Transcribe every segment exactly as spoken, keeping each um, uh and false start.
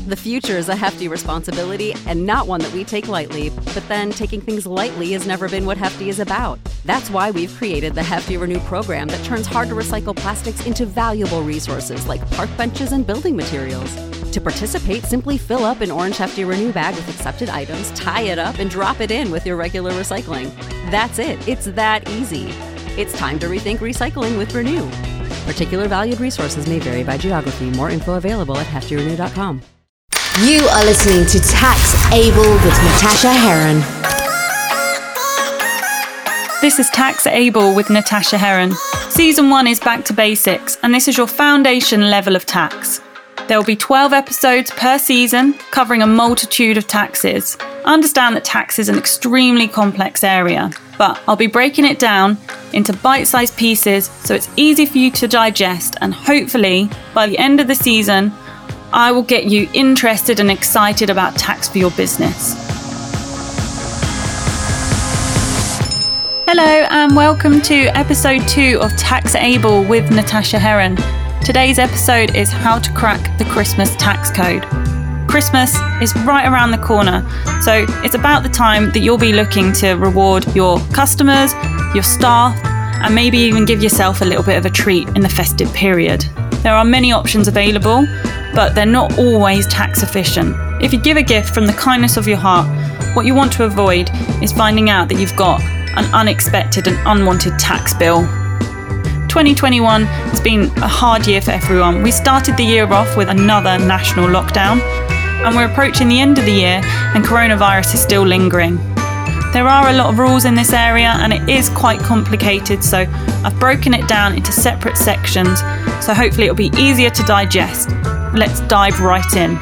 The future is a hefty responsibility and not one that we take lightly, but then taking things lightly has never been what Hefty is about. That's why we've created the Hefty Renew program that turns hard-to-recycle plastics into valuable resources like park benches and building materials. To participate, simply fill up an orange Hefty Renew bag with accepted items, tie it up, and drop it in with your regular recycling. That's it. It's that easy. It's time to rethink recycling with Renew. Particular valued resources may vary by geography. More info available at hefty renew dot com. You are listening to Tax Able with Natasha Heron. This is Tax Able with Natasha Heron. Season one is back to basics, and this is your foundation level of tax. There will be twelve episodes per season covering a multitude of taxes. I understand that tax is an extremely complex area, but I'll be breaking it down into bite-sized pieces so it's easy for you to digest, and hopefully by the end of the season I will get you interested and excited about tax for your business. Hello and welcome to episode two of Tax Able with Natasha Heron. Today's episode is how to crack the Christmas tax code. Christmas is right around the corner, so it's about the time that you'll be looking to reward your customers, your staff, and maybe even give yourself a little bit of a treat in the festive period. There are many options available, but they're not always tax efficient. If you give a gift from the kindness of your heart, what you want to avoid is finding out that you've got an unexpected and unwanted tax bill. twenty twenty-one has been a hard year for everyone. We started the year off with another national lockdown, and we're approaching the end of the year and coronavirus is still lingering. There are a lot of rules in this area and it is quite complicated, so I've broken it down into separate sections, so hopefully it'll be easier to digest. Let's dive right in.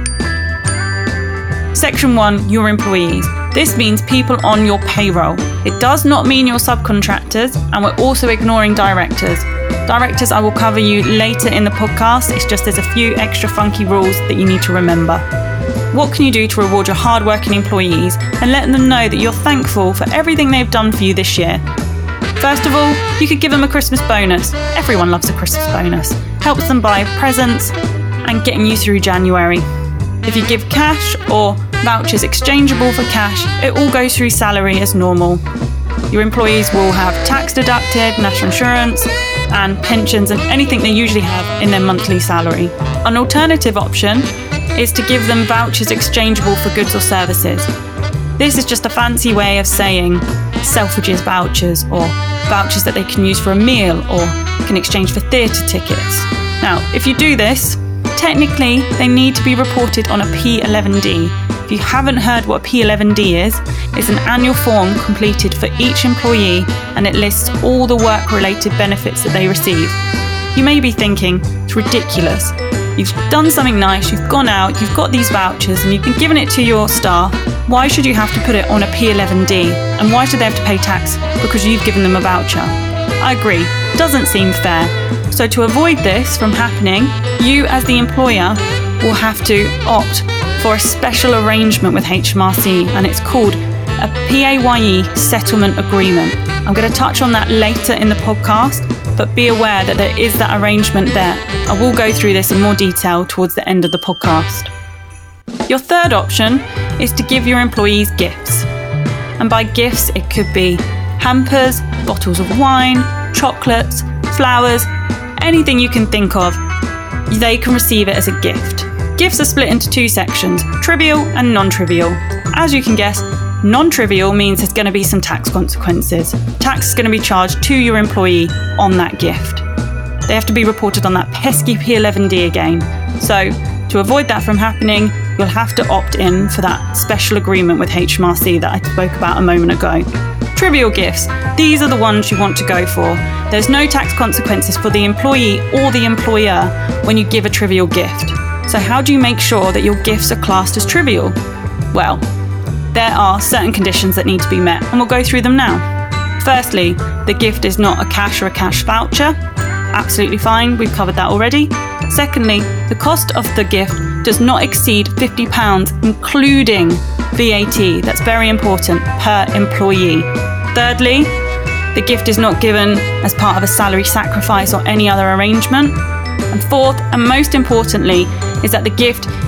Section one, your employees. This means people on your payroll. It does not mean your subcontractors, and we're also ignoring directors. Directors I will cover you later in the podcast. It's just there's a few extra funky rules that you need to remember. What can you do to reward your hardworking employees and let them know that you're thankful for everything they've done for you this year? First of all, you could give them a Christmas bonus. Everyone loves a Christmas bonus. Helps them buy presents and getting you through January. If you give cash or vouchers exchangeable for cash, it all goes through salary as normal. Your employees will have tax deducted, national insurance, and pensions and anything they usually have in their monthly salary. An alternative option is to give them vouchers exchangeable for goods or services. This is just a fancy way of saying Selfridges vouchers, or vouchers that they can use for a meal or can exchange for theatre tickets. Now, if you do this, technically they need to be reported on a P eleven D. If you haven't heard what a P eleven D is, it's an annual form completed for each employee, and it lists all the work-related benefits that they receive. You may be thinking, it's ridiculous. You've done something nice, you've gone out, you've got these vouchers and you've been giving it to your staff. Why should you have to put it on a P eleven D? And why should they have to pay tax because you've given them a voucher? I agree, doesn't seem fair. So to avoid this from happening, you as the employer will have to opt for a special arrangement with H M R C, and it's called a P A Y E settlement agreement. I'm going to touch on that later in the podcast, but be aware that there is that arrangement there. I will go through this in more detail towards the end of the podcast. Your third option is to give your employees gifts. And by gifts, it could be hampers, bottles of wine, chocolates, flowers, anything you can think of. They can receive it as a gift. Gifts are split into two sections, trivial and non-trivial. As you can guess, non-trivial means there's going to be some tax consequences. Tax is going to be charged to your employee on that gift. They have to be reported on that pesky P eleven D again. So to avoid that from happening, you'll have to opt in for that special agreement with H M R C that I spoke about a moment ago. Trivial gifts, these are the ones you want to go for. There's no tax consequences for the employee or the employer when you give a trivial gift. So how do you make sure that your gifts are classed as trivial? Well, there are certain conditions that need to be met, and we'll go through them now. Firstly, the gift is not a cash or a cash voucher. Absolutely fine, we've covered that already. Secondly, the cost of the gift does not exceed fifty pounds, including V A T. That's very important, per employee. Thirdly, the gift is not given as part of a salary sacrifice or any other arrangement. And fourth, and most importantly, is that the gift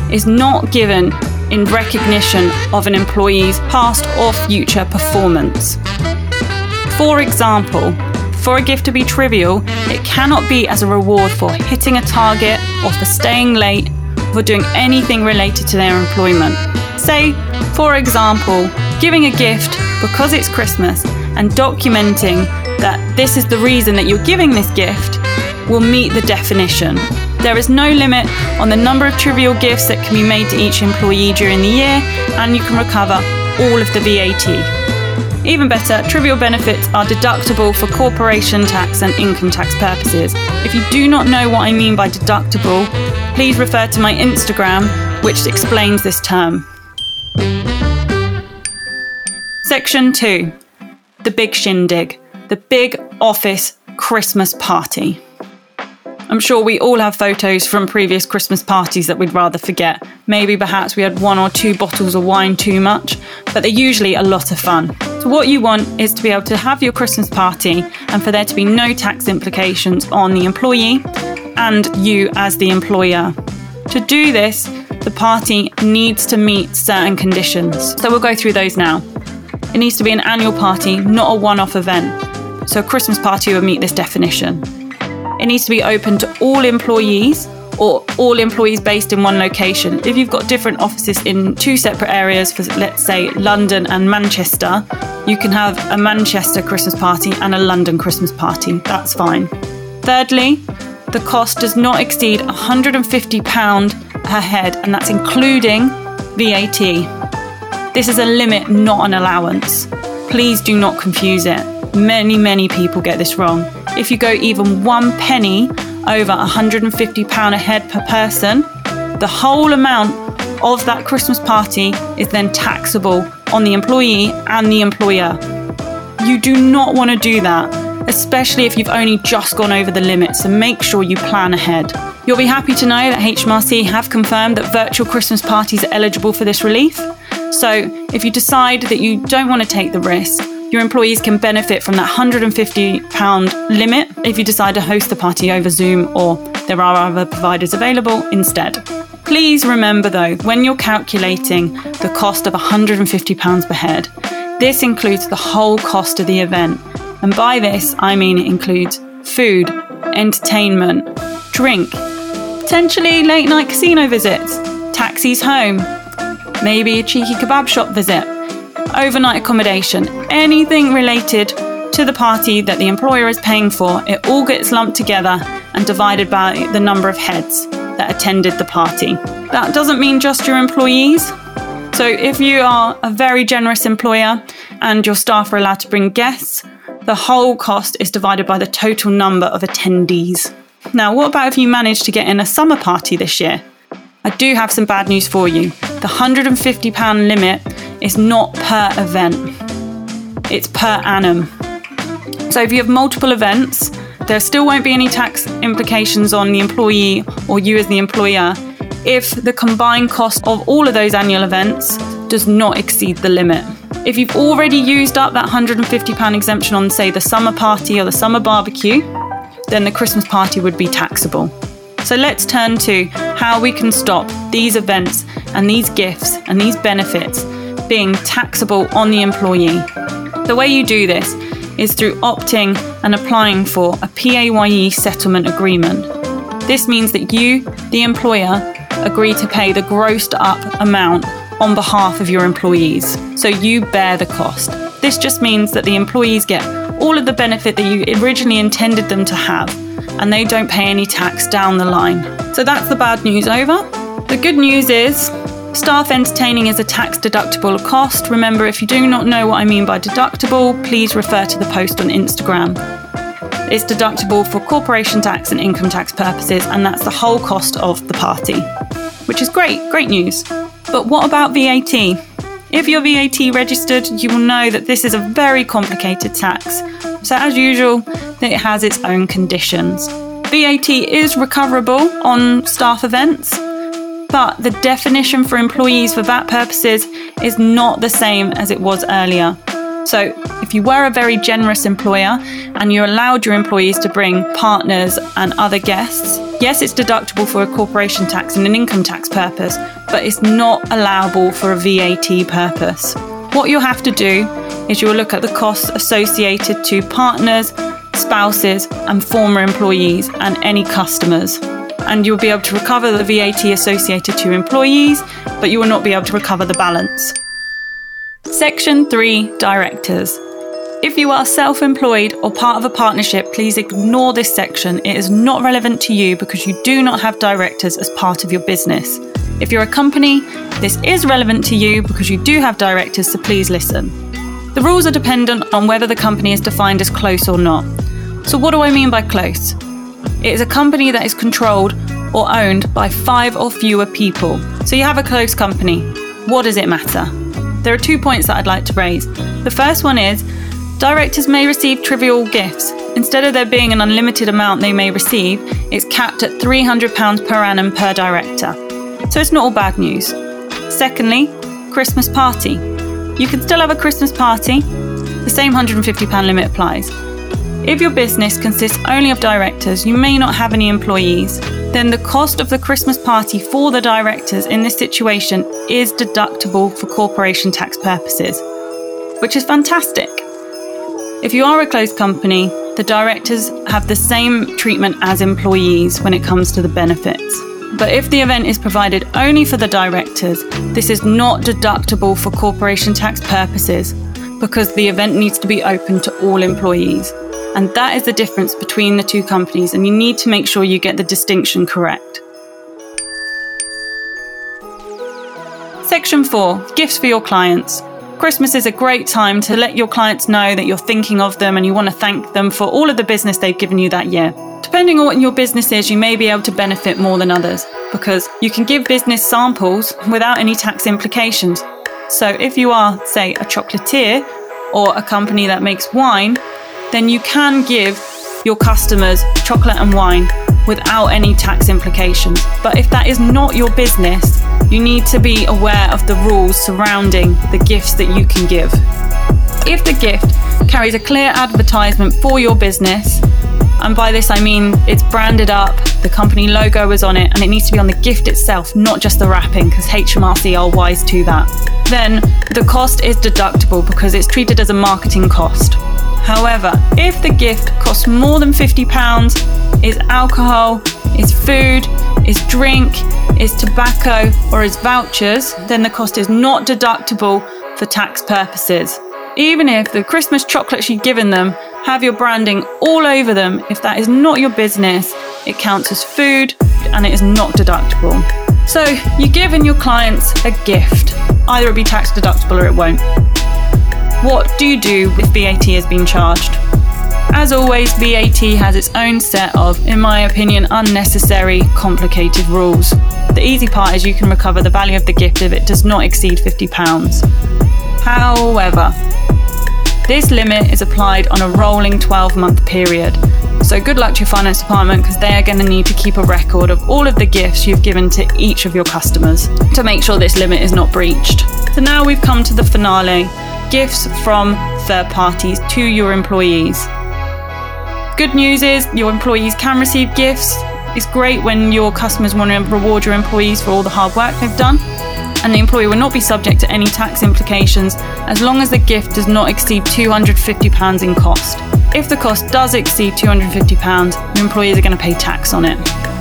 is not given in recognition of an employee's past or future performance. For example, for a gift to be trivial, it cannot be as a reward for hitting a target or for staying late or for doing anything related to their employment. Say, for example, giving a gift because it's Christmas and documenting that this is the reason that you're giving this gift will meet the definition. There is no limit on the number of trivial gifts that can be made to each employee during the year, and you can recover all of the V A T. Even better, trivial benefits are deductible for corporation tax and income tax purposes. If you do not know what I mean by deductible, please refer to my Instagram, which explains this term. Section two. The big shindig. The big office Christmas party. I'm sure we all have photos from previous Christmas parties that we'd rather forget. Maybe perhaps we had one or two bottles of wine too much, but they're usually a lot of fun. So what you want is to be able to have your Christmas party and for there to be no tax implications on the employee and you as the employer. To do this, the party needs to meet certain conditions. So we'll go through those now. It needs to be an annual party, not a one-off event. So a Christmas party would meet this definition. It needs to be open to all employees or all employees based in one location. If you've got different offices in two separate areas, for let's say London and Manchester, you can have a Manchester Christmas party and a London Christmas party. That's fine. Thirdly, the cost does not exceed one hundred fifty pounds per head, and that's including V A T. This is a limit, not an allowance. Please do not confuse it. Many, many people get this wrong. If you go even one penny over one hundred fifty pounds a head per person, the whole amount of that Christmas party is then taxable on the employee and the employer. You do not want to do that, especially if you've only just gone over the limit, so make sure you plan ahead. You'll be happy to know that H M R C have confirmed that virtual Christmas parties are eligible for this relief. So if you decide that you don't want to take the risk, your employees can benefit from that one hundred fifty pounds limit if you decide to host the party over Zoom or there are other providers available instead. Please remember though, when you're calculating the cost of one hundred fifty pounds per head, this includes the whole cost of the event. And by this, I mean it includes food, entertainment, drink, potentially late night casino visits, taxis home, maybe a cheeky kebab shop visit, overnight accommodation, anything related to the party that the employer is paying for. It all gets lumped together and divided by the number of heads that attended the party. That doesn't mean just your employees. So if you are a very generous employer and your staff are allowed to bring guests, the whole cost is divided by the total number of attendees. Now, what about if you manage to get in a summer party this year? I do have some bad news for you. The one hundred fifty pounds limit is not per event. It's per annum. So if you have multiple events, there still won't be any tax implications on the employee or you as the employer if the combined cost of all of those annual events does not exceed the limit. If you've already used up that one hundred fifty pounds exemption on, say, the summer party or the summer barbecue, then the Christmas party would be taxable. So let's turn to how we can stop these events and these gifts and these benefits being taxable on the employee. The way you do this is through opting and applying for a P A Y E settlement agreement. This means that you, the employer, agree to pay the grossed up amount on behalf of your employees. So you bear the cost. This just means that the employees get all of the benefit that you originally intended them to have, and they don't pay any tax down the line. So that's the bad news over. The good news is staff entertaining is a tax deductible cost. Remember, if you do not know what I mean by deductible, please refer to the post on Instagram. It's deductible for corporation tax and income tax purposes, and that's the whole cost of the party, which is great, great news. But what about V A T? If you're V A T registered, you will know that this is a very complicated tax. So as usual, it has its own conditions. V A T is recoverable on staff events, but the definition for employees for V A T purposes is not the same as it was earlier. So if you were a very generous employer and you allowed your employees to bring partners and other guests, yes, it's deductible for a corporation tax and an income tax purpose, but it's not allowable for a V A T purpose. What you'll have to do is you'll look at the costs associated to partners, spouses, and former employees and any customers. And you'll be able to recover the V A T associated to employees, but you will not be able to recover the balance. Section three, Directors. If you are self-employed or part of a partnership, please ignore this section. It is not relevant to you because you do not have directors as part of your business. If you're a company, this is relevant to you because you do have directors, so please listen. The rules are dependent on whether the company is defined as close or not. So what do I mean by close? It is a company that is controlled or owned by five or fewer people. So you have a close company. What does it matter? There are two points that I'd like to raise. The first one is, directors may receive trivial gifts. Instead of there being an unlimited amount they may receive, it's capped at three hundred pounds per annum per director. So it's not all bad news. Secondly, Christmas party. You can still have a Christmas party. The same one hundred fifty pounds limit applies. If your business consists only of directors, you may not have any employees, then the cost of the Christmas party for the directors in this situation is deductible for corporation tax purposes, which is fantastic. If you are a closed company, the directors have the same treatment as employees when it comes to the benefits. But if the event is provided only for the directors, this is not deductible for corporation tax purposes because the event needs to be open to all employees. And that is the difference between the two companies, and you need to make sure you get the distinction correct. Section four, Gifts for your clients. Christmas is a great time to let your clients know that you're thinking of them and you want to thank them for all of the business they've given you that year. Depending on what your business is, you may be able to benefit more than others because you can give business samples without any tax implications. So if you are, say, a chocolatier or a company that makes wine, then you can give your customers chocolate and wine without any tax implications. But if that is not your business, you need to be aware of the rules surrounding the gifts that you can give. If the gift carries a clear advertisement for your business, and by this I mean it's branded up, the company logo is on it, and it needs to be on the gift itself, not just the wrapping, because H M R C are wise to that, then the cost is deductible because it's treated as a marketing cost. However, if the gift costs more than fifty pounds, is alcohol, is food, is drink, is tobacco, or is vouchers, then the cost is not deductible for tax purposes. Even if the Christmas chocolates you've given them have your branding all over them, if that is not your business, it counts as food and it is not deductible. So you're giving your clients a gift. Either it'll be tax deductible or it won't. What do you do if V A T has been charged? As always, V A T has its own set of, in my opinion, unnecessary, complicated rules. The easy part is you can recover the value of the gift if it does not exceed fifty pounds. However, this limit is applied on a rolling twelve-month period. So good luck to your finance department because they are going to need to keep a record of all of the gifts you've given to each of your customers to make sure this limit is not breached. So now we've come to the finale. Gifts from third parties to your employees. Good news is your employees can receive gifts. It's great when your customers want to reward your employees for all the hard work they've done, and the employee will not be subject to any tax implications as long as the gift does not exceed two hundred fifty pounds in cost. If the cost does exceed two hundred fifty pounds, your employees are going to pay tax on it.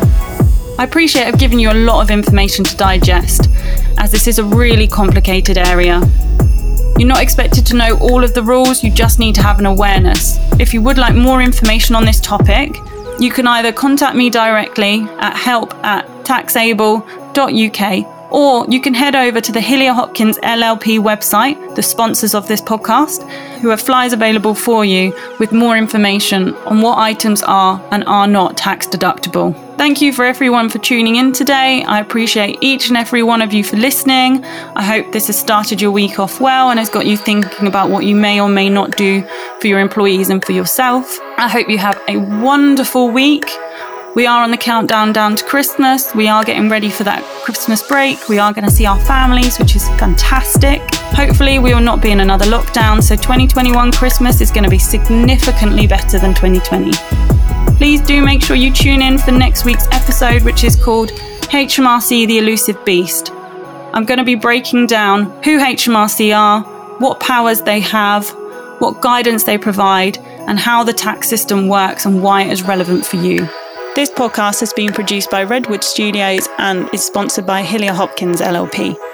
I appreciate I've given you a lot of information to digest, as this is a really complicated area. You're not expected to know all of the rules, you just need to have an awareness. If you would like more information on this topic, you can either contact me directly at help at taxable dot U K, or you can head over to the Hillier Hopkins L L P website, the sponsors of this podcast, who have flyers available for you with more information on what items are and are not tax deductible. Thank you for everyone for tuning in today. I appreciate each and every one of you for listening. I hope this has started your week off well and has got you thinking about what you may or may not do for your employees and for yourself. I hope you have a wonderful week. We are on the countdown down to Christmas. We are getting ready for that Christmas break. We are going to see our families, which is fantastic. Hopefully we will not be in another lockdown, so twenty twenty-one Christmas is going to be significantly better than twenty twenty. Please do make sure you tune in for next week's episode, which is called H M R C The Elusive Beast. I'm going to be breaking down who H M R C are, what powers they have, what guidance they provide, and how the tax system works and why it is relevant for you. This podcast has been produced by Redwood Studios and is sponsored by Hillier Hopkins L L P.